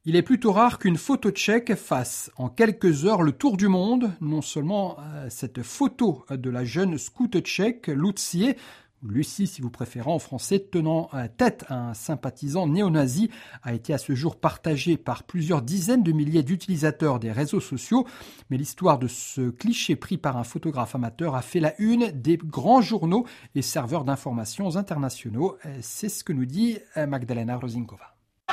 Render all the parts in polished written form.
Il est plutôt rare qu'une photo tchèque fasse en quelques heures le tour du monde. Non seulement cette photo de la jeune scout tchèque Lucie, Lucie si vous préférez en français, tenant tête à un sympathisant néo-nazi, a été à ce jour partagée par plusieurs dizaines de milliers d'utilisateurs des réseaux sociaux. Mais l'histoire de ce cliché pris par un photographe amateur a fait la une des grands journaux et serveurs d'informations internationaux. C'est ce que nous dit Magdalena Rosinkova.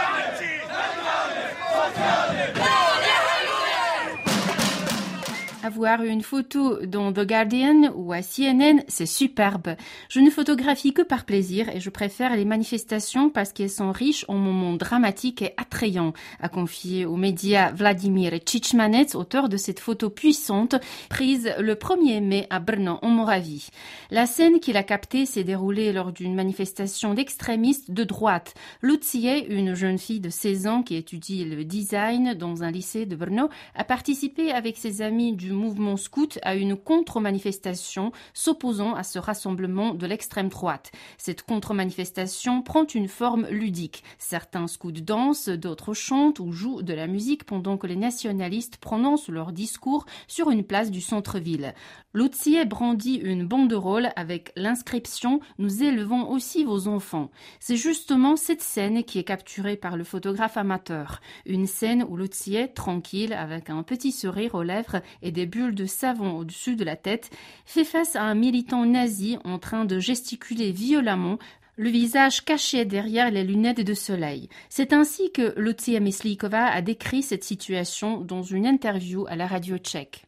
Avoir une photo dans The Guardian ou à CNN, c'est superbe. Je ne photographie que par plaisir et je préfère les manifestations parce qu'elles sont riches en moments dramatiques et attrayants, a confié aux médias Vladimir Tchichmanets, auteur de cette photo puissante prise le 1er mai à Brno, en Moravie. La scène qu'il a captée s'est déroulée lors d'une manifestation d'extrémistes de droite. Lucie, une jeune fille de 16 ans qui étudie le design dans un lycée de Brno, a participé avec ses amis du mouvement scout à une contre-manifestation s'opposant à ce rassemblement de l'extrême droite. Cette contre-manifestation prend une forme ludique. Certains scouts dansent, d'autres chantent ou jouent de la musique pendant que les nationalistes prononcent leur discours sur une place du centre-ville. Lucie brandit une banderole avec l'inscription « Nous élevons aussi vos enfants ». C'est justement cette scène qui est capturée par le photographe amateur. Une scène où Lucie, tranquille, avec un petit sourire aux lèvres et des bulles de savon au-dessus de la tête, fait face à un militant nazi en train de gesticuler violemment, le visage caché derrière les lunettes de soleil. C'est ainsi que Lucie Myslíková a décrit cette situation dans une interview à la radio tchèque.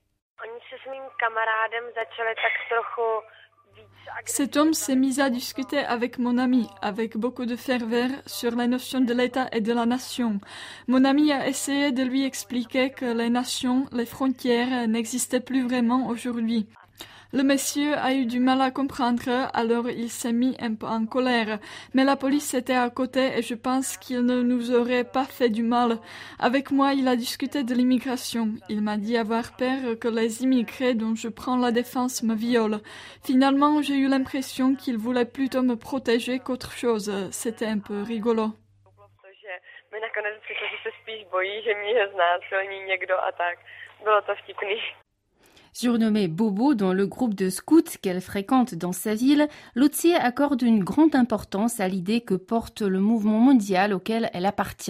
Cet homme s'est mis à discuter avec mon ami, avec beaucoup de ferveur, sur la notion de l'État et de la nation. Mon ami a essayé de lui expliquer que les nations, les frontières n'existaient plus vraiment aujourd'hui. Le monsieur a eu du mal à comprendre, alors il s'est mis un peu en colère. Mais la police était à côté et je pense qu'il ne nous aurait pas fait du mal. Avec moi, il a discuté de l'immigration. Il m'a dit avoir peur que les immigrés dont je prends la défense me violent. Finalement, j'ai eu l'impression qu'il voulait plutôt me protéger qu'autre chose. C'était un peu rigolo. Surnommée Bobo dans le groupe de scouts qu'elle fréquente dans sa ville, Lucie accorde une grande importance à l'idée que porte le mouvement mondial auquel elle appartient.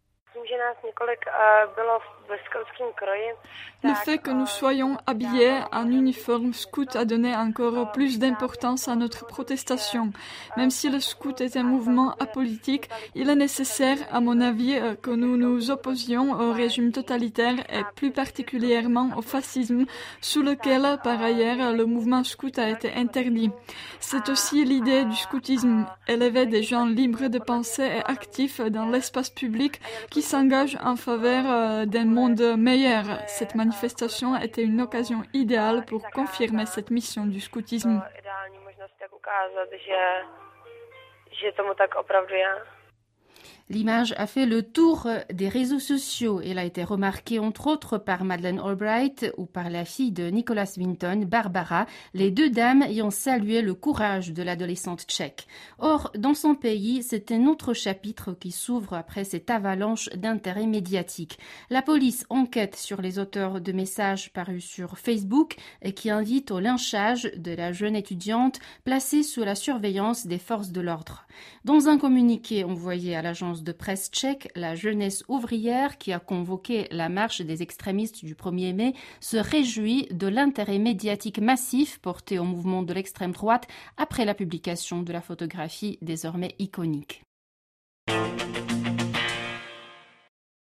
Le fait que nous soyons habillés en uniforme scout a donné encore plus d'importance à notre protestation. Même si le scout est un mouvement apolitique, il est nécessaire, à mon avis, que nous nous opposions au régime totalitaire et plus particulièrement au fascisme, sous lequel, par ailleurs, le mouvement scout a été interdit. C'est aussi l'idée du scoutisme, élever des gens libres de pensée et actifs dans l'espace public qui s'engagent en faveur d'un monde meilleur. Cette manifestation était une occasion idéale pour confirmer cette mission du scoutisme. L'image a fait le tour des réseaux sociaux. Elle a été remarquée entre autres par Madeleine Albright ou par la fille de Nicholas Winton, Barbara, les deux dames ayant salué le courage de l'adolescente tchèque. Or, dans son pays, c'est un autre chapitre qui s'ouvre après cette avalanche d'intérêt médiatique. La police enquête sur les auteurs de messages parus sur Facebook et qui invitent au lynchage de la jeune étudiante placée sous la surveillance des forces de l'ordre. Dans un communiqué envoyé à l'agence de presse tchèque, la jeunesse ouvrière qui a convoqué la marche des extrémistes du 1er mai se réjouit de l'intérêt médiatique massif porté au mouvement de l'extrême droite après la publication de la photographie désormais iconique.